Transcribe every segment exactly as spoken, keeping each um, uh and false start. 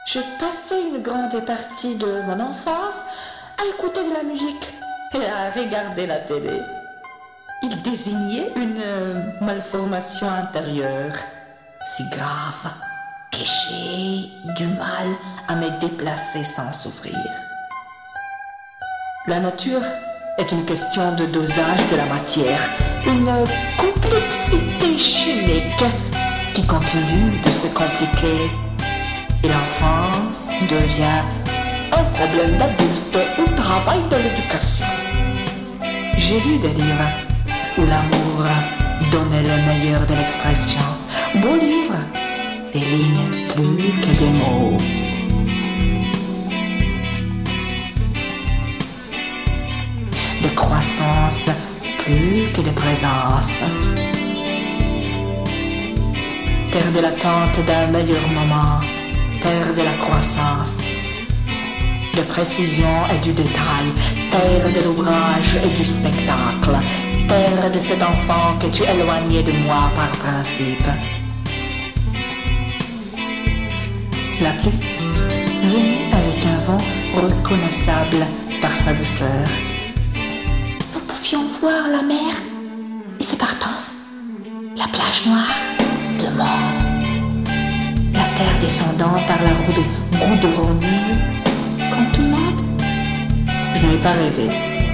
Je passais une grande partie de mon enfance à écouter de la musique et à regarder la télé. Il désignait une euh, malformation intérieure si grave que j'ai du mal à me déplacer sans souffrir. La nature est une question de dosage de la matière, une complexité chimique qui continue de se compliquer. Et l'enfance devient un problème d'adulte au travail de l'éducation. J'ai lu des livres où l'amour donnait le meilleur de l'expression. Beaux livres, des lignes plus que des mots. De croissance plus que de présence. Terre de l'attente d'un meilleur moment. Terre de la croissance, de précision et du détail, terre de l'ouvrage et du spectacle, terre de cet enfant que tu éloignais de moi par principe. La pluie venue avec un vent reconnaissable par sa douceur. Nous pouvions voir la mer et ses partances, la plage noire de mort. La terre descendant par la route goudronnée, comme tout le monde. Je n'ai pas rêvé.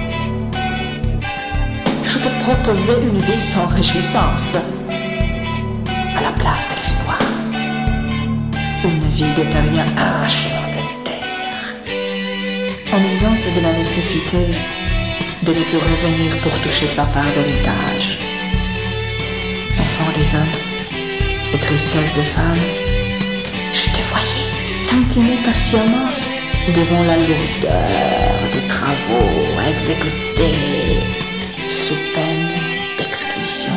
Je te proposais une vie sans réjouissance, à la place de l'espoir. Une vie de terrien arracheur de terre. Un exemple de la nécessité de ne plus revenir pour toucher sa part d'héritage. Enfant des hommes, et tristesse des femmes, je te voyais t'incliner patiemment devant la lourdeur des travaux à exécuter sous peine d'exclusion.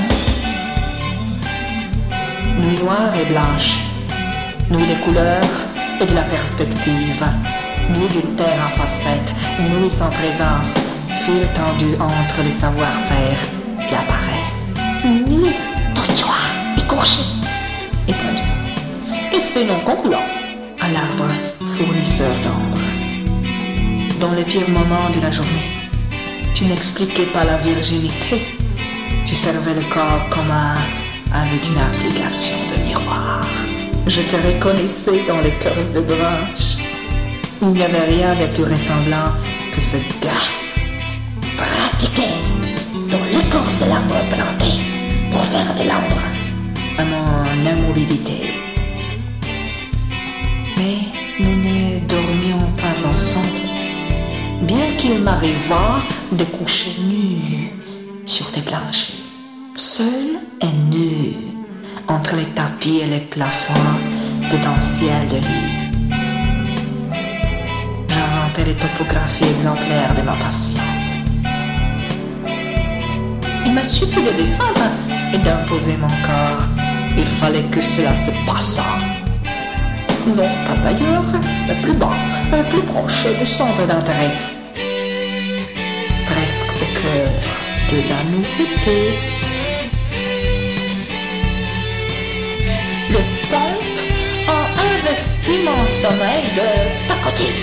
Nuit noire et blanche, nuit des couleurs et de la perspective, nuit d'une terre en facettes, nuit sans présence, fil tendu entre les savoir-faire qui apparaissent. Nuit de joie écorchée et perdue. Et c'est non concluant à l'arbre fournisseur d'ombre. Dans les pires moments de la journée, tu n'expliquais pas la virginité. Tu servais le corps commun avec une application de miroir. Je te reconnaissais dans l'écorce de branches. Il n'y avait rien de plus ressemblant que ce gars pratiqué dans l'écorce de l'arbre planté pour faire de l'ombre à mon immobilité. Mais nous ne dormions pas ensemble, bien qu'il m'arrivât de coucher nu sur des planchers, seul et nu, entre les tapis et les plafonds de ton ciel de lit. J'inventais les topographies exemplaires de ma passion. Il m'a suffi de descendre et d'imposer mon corps. Il fallait que cela se passât. Non pas ailleurs, mais plus bas, mais plus proche du centre d'intérêt. Presque au cœur de la nouveauté. Le pompe a investi mon sommeil de pacotille.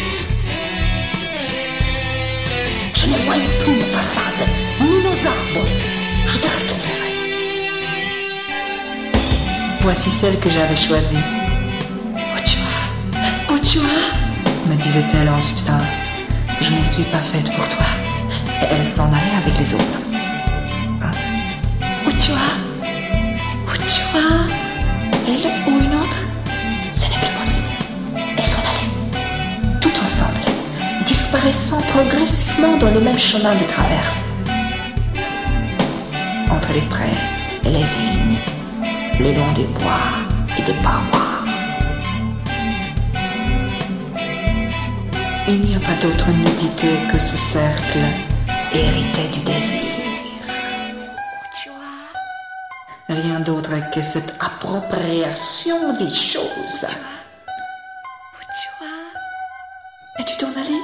Je ne voyais plus nos façades, ni nos arbres. Je te retrouverai. Voici celle que j'avais choisie. Uchua, me disait-elle en substance, je ne suis pas faite pour toi. Et elle s'en allait avec les autres. Hein? Uchua, Uchua, elle ou une autre, ce n'est plus possible. Elles s'en allaient, tout ensemble, disparaissant progressivement dans le même chemin de traverse. Entre les prés et les vignes, le long des bois et des parois. Il n'y a pas d'autre nudité que ce cercle hérité du désir. Rien d'autre que cette appropriation des choses. Es-tu t'en allé?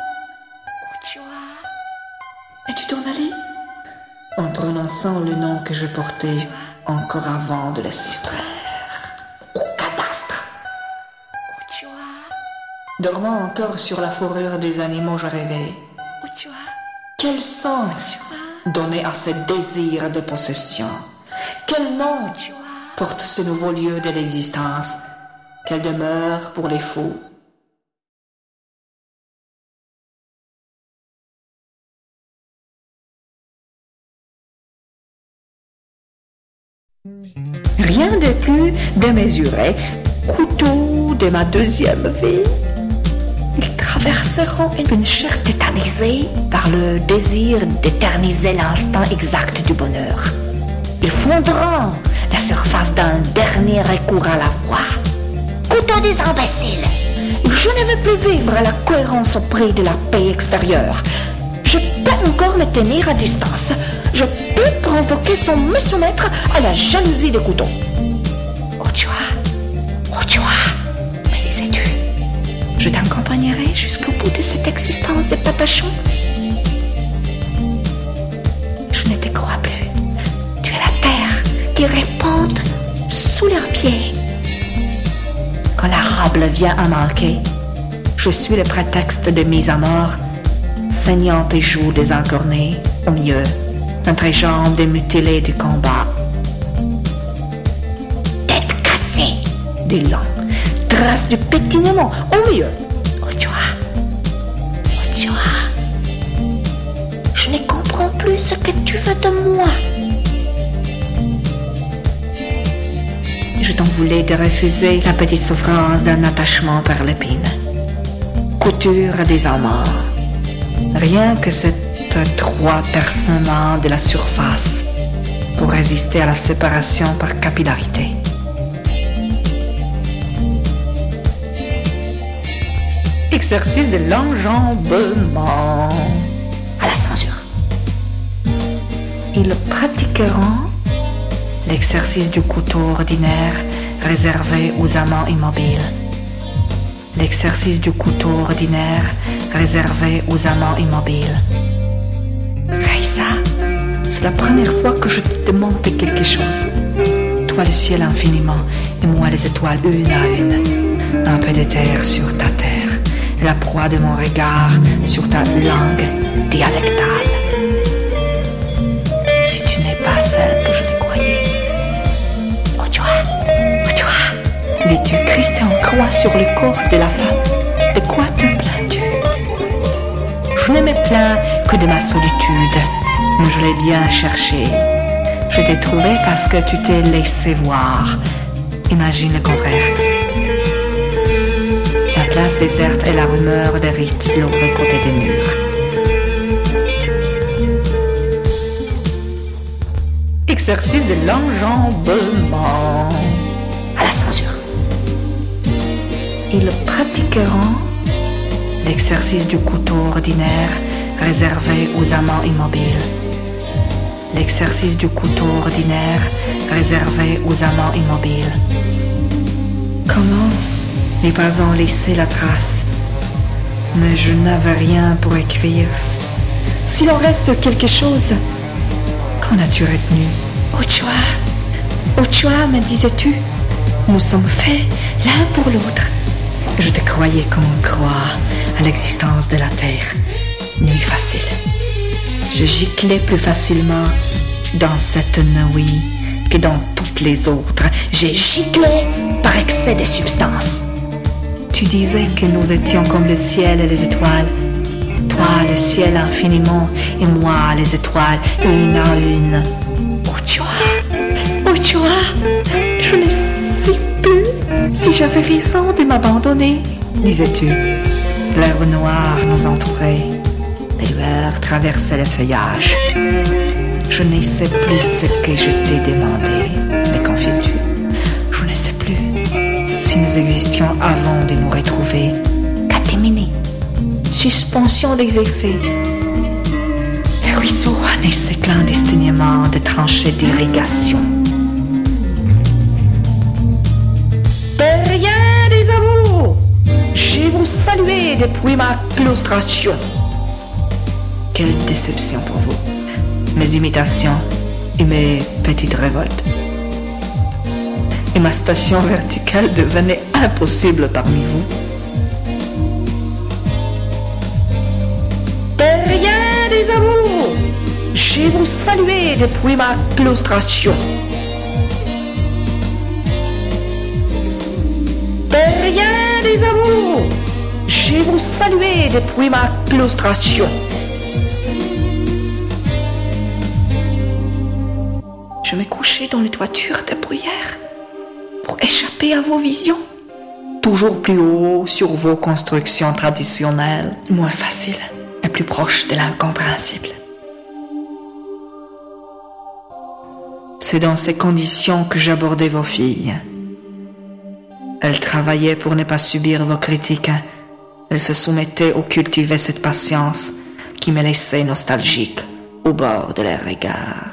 Es-tu t'en allé? En prononçant le nom que je portais encore avant de la soustraire au cadastre. Dormant encore sur la fourrure des animaux, je rêvais. Quel sens donner à ce désir de possession? Quel nom porte ce nouveau lieu de l'existence? Quelle demeure pour les fous? Rien de plus démesuré, couteau de ma deuxième vie. Ils traverseront une chair tétanisée par le désir d'éterniser l'instant exact du bonheur. Ils fondront la surface d'un dernier recours à la voix. Couteau des imbéciles! Je ne veux plus vivre la cohérence au prix de la paix extérieure. Je peux encore me tenir à distance. Je peux provoquer sans me soumettre à la jalousie des couteaux. Oh tu vois, oh tu vois, me disais-tu, je t'accompagnerai jusqu'au bout de cette existence de patachons. Je ne te crois plus. Tu es la terre qui répande sous leurs pieds. Quand l'arable vient à manquer, je suis le prétexte de mise à mort, saignant tes joues désencornées, au mieux, entre jambes démutilées du combat. Tête cassée, des longs, traces de pétinement, au mieux. Oh tu vois, oh tu vois, je ne comprends plus ce que tu veux de moi. Je t'en voulais de refuser la petite souffrance d'un attachement par l'épine. Couture des amants. Rien que cet étroit percement de la surface pour résister à la séparation par capillarité. Exercice de l'enjambement. À la censure. Ils pratiqueront l'exercice du couteau ordinaire réservé aux amants immobiles. L'exercice du couteau ordinaire réservé aux amants immobiles. Raïssa, c'est la première fois que je te demande quelque chose. Toi le ciel infiniment et moi les étoiles une à une. Un peu de terre sur ta terre, la proie de mon regard sur ta langue dialectale. Si tu n'es pas celle que je te croyais. Oh tu vois, oh tu vois, dis-tu Christ en croix sur le corps de la femme. De quoi te plains-tu? Je ne me plains que de ma solitude. Je l'ai bien cherché. Je t'ai trouvé parce que tu t'es laissé voir. Imagine le contraire. La place déserte et la rumeur des rites de l'autre côté des murs. Exercice de l'enjambement. À la censure. Ils pratiqueront l'exercice du couteau ordinaire réservé aux amants immobiles. L'exercice du couteau ordinaire réservé aux amants immobiles. Comment les pas ont laissé la trace, mais je n'avais rien pour écrire. S'il en reste quelque chose, qu'en as-tu retenu? Oh tu vois, oh tu vois, me disais-tu, nous sommes faits l'un pour l'autre. Je te croyais comme on croit à l'existence de la terre. Nuit facile. Je giclais plus facilement dans cette nuit que dans toutes les autres. J'ai giclé par excès de substance. Tu disais que nous étions comme le ciel et les étoiles. Toi, le ciel infiniment, et moi, les étoiles, une à une. Oh, tu vois, oh, tu vois, je ne sais plus si j'avais raison de m'abandonner, disais-tu. L'herbe noire nous entourait. Les lueurs traversaient le feuillage. Je ne sais plus ce que je t'ai demandé. Me confies-tu? Je ne sais plus si nous existions avant de nous retrouver. Catémini. Suspension des effets. Le ruisseau naissait clandestinement de tranchées d'irrigation. Terrien des amours, je vous salue depuis ma claustration. Quelle déception pour vous, mes imitations et mes petites révoltes. Et ma station verticale devenait impossible parmi vous. Terriens des amours, je vous salue depuis ma claustration. Terriens des amours, je vous salue depuis ma claustration. Je me couchais dans les toitures de bruyère pour échapper à vos visions. Toujours plus haut sur vos constructions traditionnelles, moins faciles et plus proches de l'incompréhensible. C'est dans ces conditions que j'abordais vos filles. Elles travaillaient pour ne pas subir vos critiques. Elles se soumettaient au cultiver cette patience qui me laissait nostalgique au bord de leurs regards.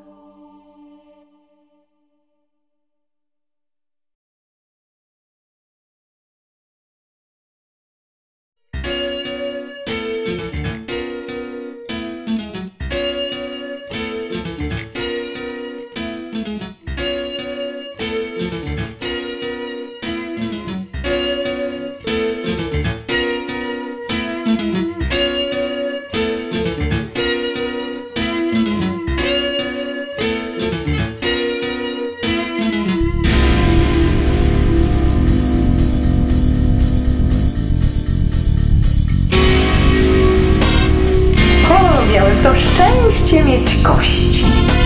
To szczęście mieć kości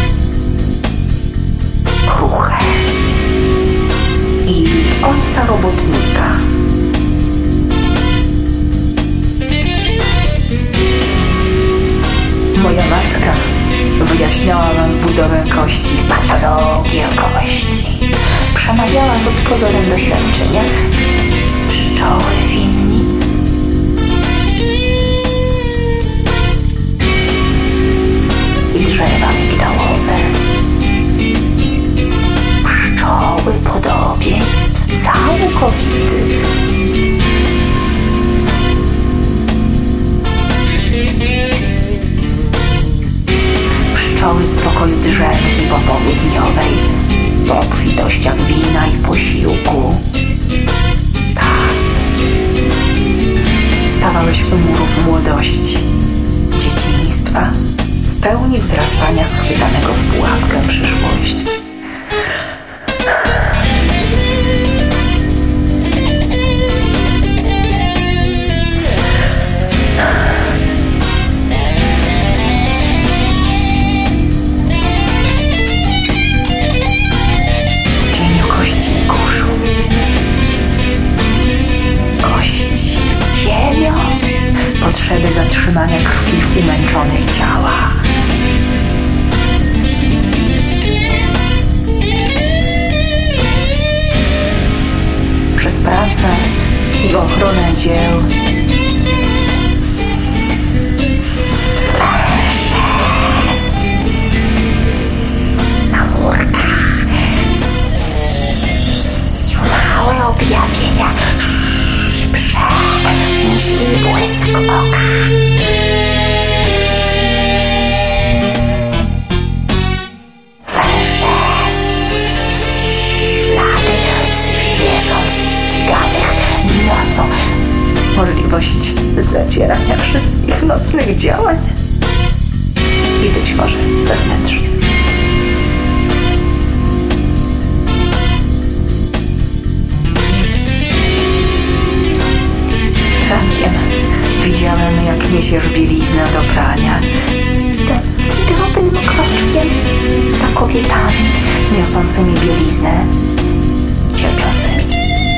kruche i ojca robotnika. Moja matka wyjaśniała nam budowę kości, patologię kości. Przemawiała pod pozorem doświadczenia pszczoły winnic. I drzewa migdałowe, pszczoły podobieństw całkowitych. Pszczoły z pokoju drzemki popołudniowej, po obfitościach wina i posiłku. Tak. Stawałeś u murów młodości, dzieciństwa, w pełni wzrastania schwytanego w pułapkę przyszłości. Ziemio kości i kurzu. Kości, ziemio, potrzeby zatrzymania krwi w umęczonych ciałach. Przez pracę i ochronę dzieł na murkach małe objawienia, przeniśli błysk oka. Nocą możliwość zacierania wszystkich nocnych działań i być może wewnętrznie. Rankiem widziałem, jak niesiesz bieliznę do prania, idąc drobnym kroczkiem za kobietami niosącymi bieliznę, cierpiącymi.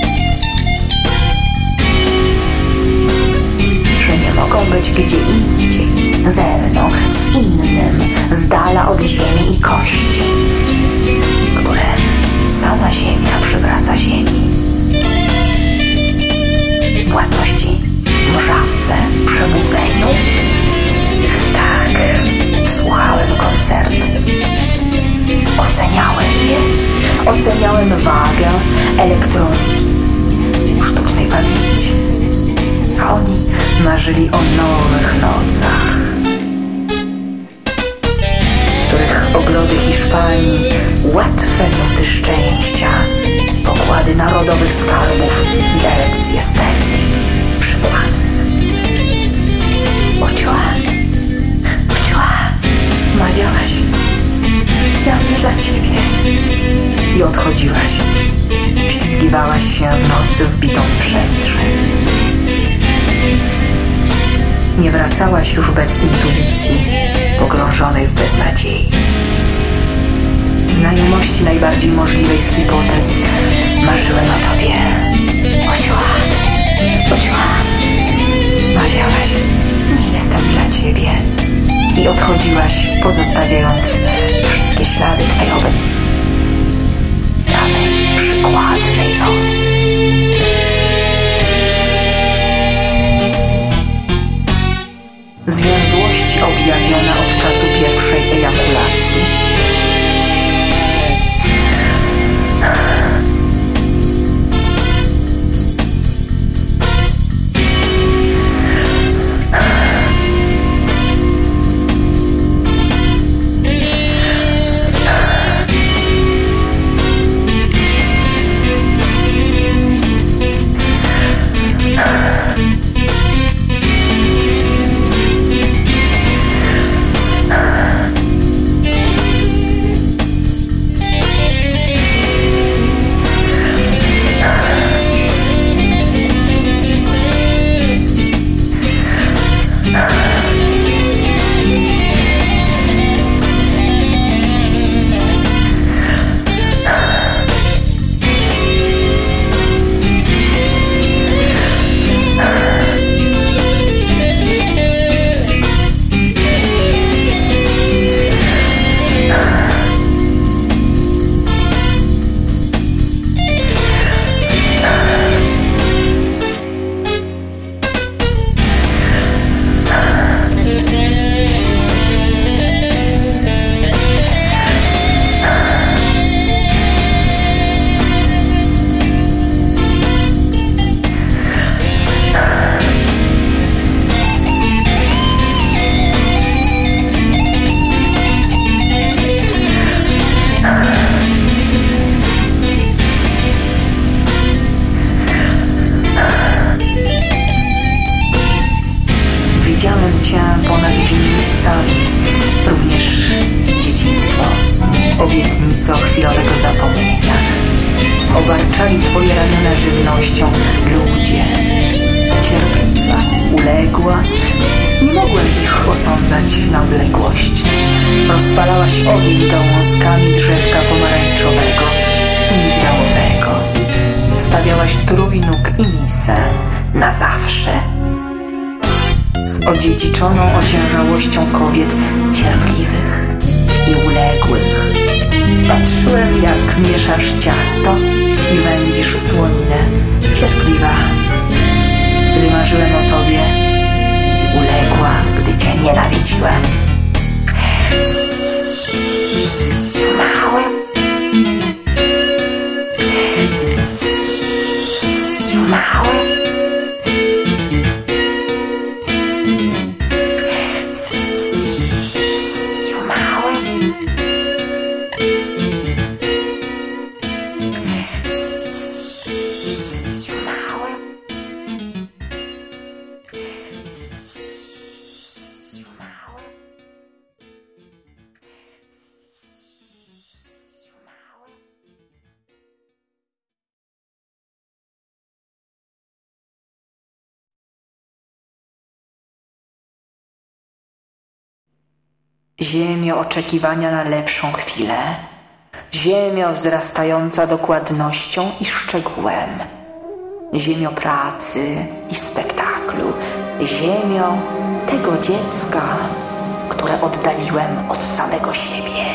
Mogą być gdzie indziej, ze mną, z innym, z dala od ziemi i kości, które sama ziemia przywraca ziemi. Własności mrzawce, przebudzeniu. Tak, słuchałem koncertu. Oceniałem je, oceniałem wagę elektroniki, sztucznej pamięci. A oni marzyli o nowych nocach, w których ogrody Hiszpanii, łatwe nuty szczęścia, pokłady narodowych skarbów i erekcje stelni przypłatne. Ocioła wbitą w przestrzeń. Nie wracałaś już bez intuicji, pogrążonej w beznadziei. Znajomości najbardziej możliwej z hipotez marzyłem o tobie. Uciła, uciła. Mawiałaś, nie jestem dla ciebie. I odchodziłaś, pozostawiając wszystkie ślady twojej obecności. Danej przykładnej nocy. Zwięzłość objawiona od czasu pierwszej ejakulacji. Widziałem cię ponad winnicami, również dzieciństwo, obietnico chwilowego zapomnienia. Obarczali twoje ramiona żywnością ludzie. Cierpliwa, uległa, nie mogłem ich osądzać na odległość. Rozpalałaś ogień gałązkami drzewka pomarańczowego i migdałowego. Stawiałaś trójnóg i misę na zawsze. Z odziedziczoną ociężałością kobiet cierpliwych i uległych. Patrzyłem, jak mieszasz ciasto i wędzisz słoninę, cierpliwa, gdy marzyłem o tobie, i uległa, gdy cię nienawidziłem. Zmałem. Zmałem. Ziemio oczekiwania na lepszą chwilę, ziemio wzrastająca dokładnością i szczegółem, ziemio pracy i spektaklu, ziemio tego dziecka, które oddaliłem od samego siebie.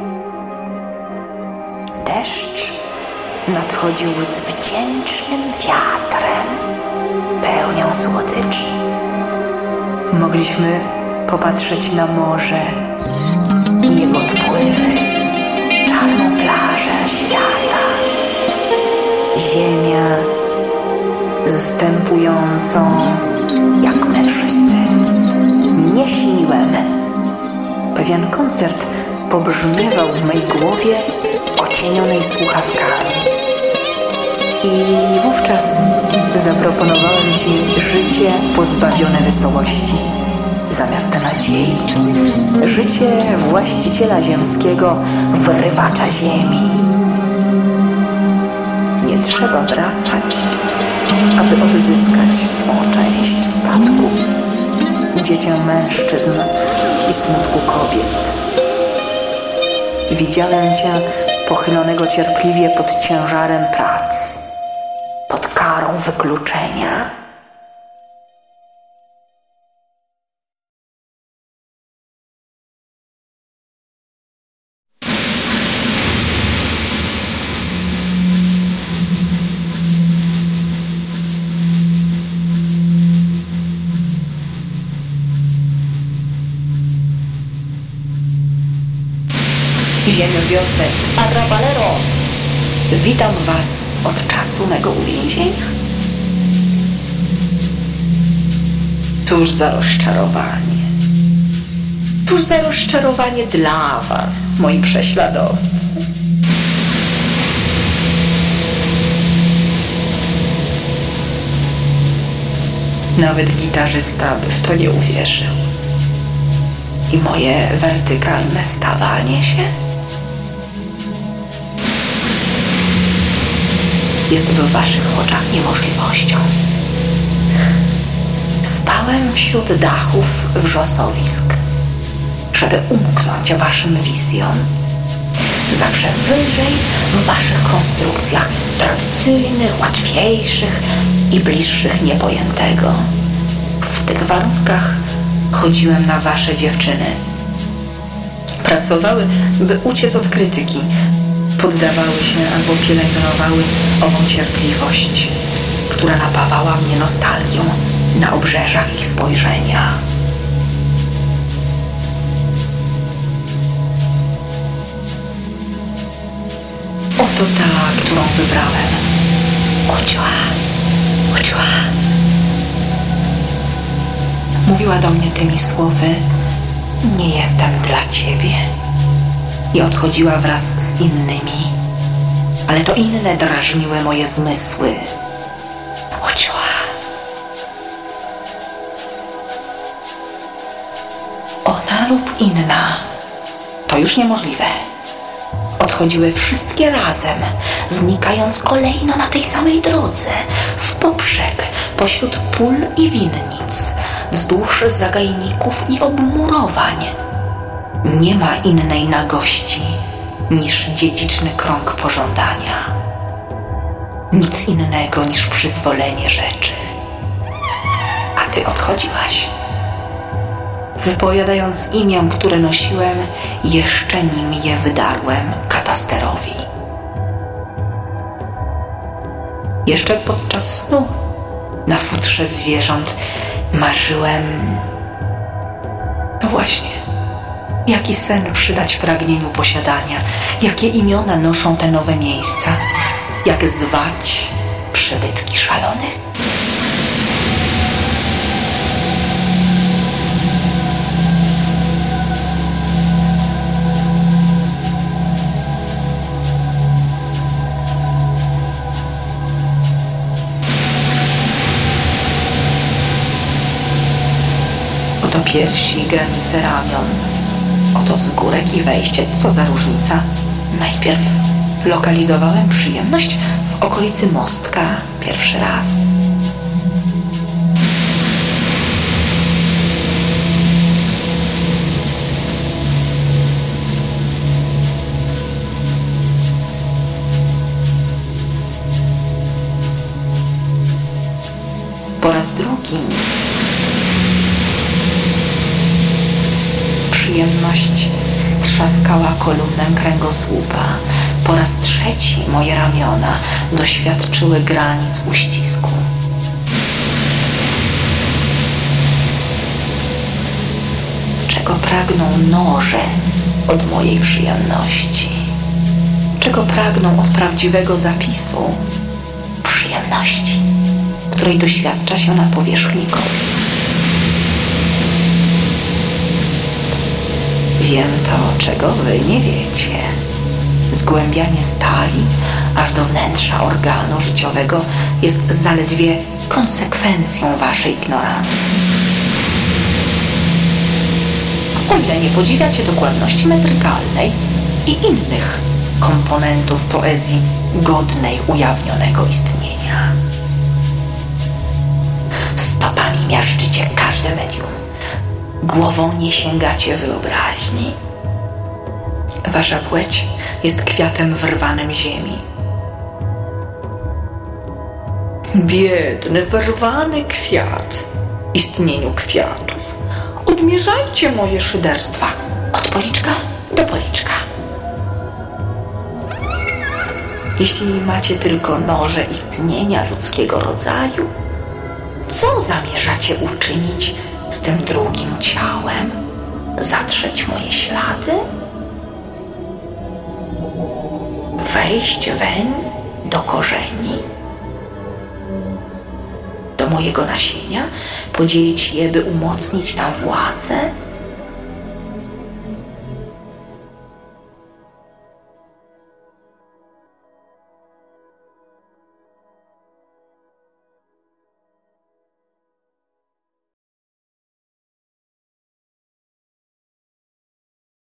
Deszcz nadchodził z wdzięcznym wiatrem, pełnią słodyczy. Mogliśmy popatrzeć na morze i jego odpływy, czarną plażę świata, ziemię zstępującą jak my wszyscy. Nie śniłem. Pewien koncert pobrzmiewał w mej głowie ocienionej słuchawkami. I wówczas zaproponowałem ci życie pozbawione wesołości zamiast nadziei. Życie właściciela ziemskiego, wyrywacza ziemi. Nie trzeba wracać, aby odzyskać swą część spadku, dziecię mężczyzn i smutku kobiet. Widziałem cię pochylonego cierpliwie pod ciężarem pracy, pod karą wykluczenia. Ziemio wiosek, arrabaleros! Witam was od czasu mego uwięzienia. Cóż za rozczarowanie. Cóż za rozczarowanie dla was, moi prześladowcy. Nawet gitarzysta by w to nie uwierzył. I moje wertykalne stawanie się jest w waszych oczach niemożliwością. Spałem wśród dachów wrzosowisk, żeby umknąć waszym wizjom. Zawsze wyżej w waszych konstrukcjach tradycyjnych, łatwiejszych i bliższych niepojętego. W tych warunkach chodziłem na wasze dziewczyny. Pracowały, by uciec od krytyki. Poddawały się albo pielęgnowały ową cierpliwość, która napawała mnie nostalgią na obrzeżach ich spojrzenia. Oto ta, którą wybrałem. Uciła, uciła. Mówiła do mnie tymi słowy: nie jestem dla ciebie. I odchodziła wraz z innymi, ale to inne drażniły moje zmysły. Uciła. Ona lub inna, to już niemożliwe. Odchodziły wszystkie razem, znikając kolejno na tej samej drodze, w poprzek, pośród pól i winnic, wzdłuż zagajników i obmurowań. Nie ma innej nagości niż dziedziczny krąg pożądania. Nic innego niż przyzwolenie rzeczy. A ty odchodziłaś, wypowiadając imię, które nosiłem, jeszcze nim je wydarłem katasterowi. Jeszcze podczas snu na futrze zwierząt marzyłem... No właśnie, jaki sen przydać pragnieniu posiadania, jakie imiona noszą te nowe miejsca, jak zwać przybytki szalonych? Oto piersi i granice ramion. Oto wzgórek i wejście. Co za różnica? Najpierw lokalizowałem przyjemność w okolicy mostka pierwszy raz. Po raz drugi przyjemność strzaskała kolumnę kręgosłupa. Po raz trzeci moje ramiona doświadczyły granic uścisku. Czego pragną noże od mojej przyjemności? Czego pragną od prawdziwego zapisu? Przyjemności, której doświadcza się na powierzchni koli. Wiem to, czego wy nie wiecie. Zgłębianie stali aż do wnętrza organu życiowego jest zaledwie konsekwencją waszej ignorancji. O ile nie podziwiacie dokładności metrykalnej i innych komponentów poezji godnej ujawnionego istnienia. Stopami miażdżycie każde medium, głową nie sięgacie wyobraźni. Wasza płeć jest kwiatem wyrwanym ziemi. Biedny, wyrwany kwiat istnieniu kwiatów. Odmierzajcie moje szyderstwa od policzka do policzka. Jeśli macie tylko noże istnienia ludzkiego rodzaju, co zamierzacie uczynić z tym drugim ciałem? Zatrzeć moje ślady? Wejść weń do korzeni? Do mojego nasienia? Podzielić je, by umocnić tam władzę?